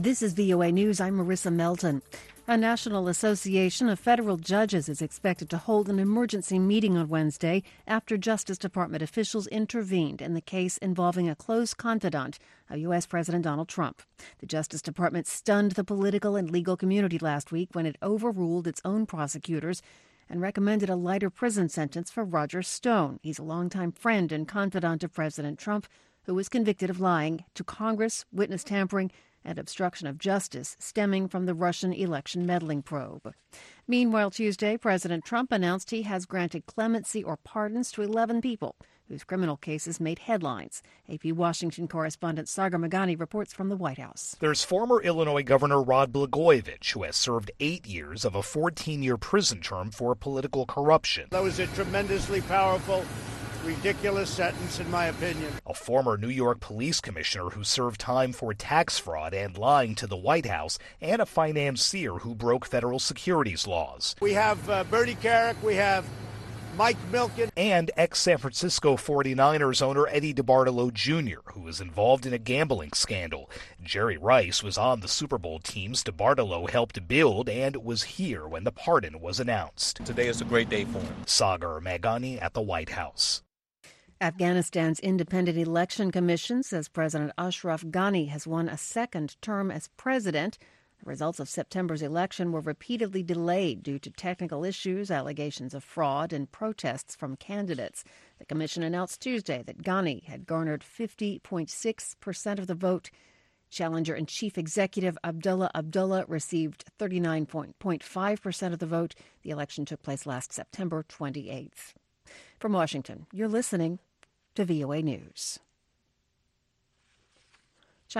This is VOA News. I'm Marissa Melton. A National Association of Federal Judges is expected to hold an emergency meeting on Wednesday after Justice Department officials intervened in the case involving a close confidant of U.S. President Donald Trump. The Justice Department stunned the political and legal community last week when it overruled its own prosecutors and recommended a lighter prison sentence for Roger Stone. He's a longtime friend and confidant of President Trump, who was convicted of lying to Congress, witness tampering, and obstruction of justice stemming from the Russian election meddling probe. Meanwhile, Tuesday, President Trump announced he has granted clemency or pardons to 11 people whose criminal cases made headlines. AP Washington correspondent Sagar Meghani reports from the White House. There's former Illinois Governor Rod Blagojevich, who has served 8 years of a 14-year prison term for political corruption. That was a tremendously powerful, ridiculous sentence, in my opinion. A former New York police commissioner who served time for tax fraud and lying to the White House, and a financier who broke federal securities laws. We have Bernie Carrick, we have Mike Milken. And ex-San Francisco 49ers owner Eddie DeBartolo Jr., who was involved in a gambling scandal. Jerry Rice was on the Super Bowl teams DeBartolo helped build and was here when the pardon was announced. Today is a great day for him. Sagar Meghani at the White House. Afghanistan's Independent Election Commission says President Ashraf Ghani has won a second term as president. The results of September's election were repeatedly delayed due to technical issues, allegations of fraud, and protests from candidates. The commission announced Tuesday that Ghani had garnered 50.6% of the vote. Challenger and Chief Executive Abdullah Abdullah received 39.5% of the vote. The election took place last September 28th. From Washington, you're listening to VOA News.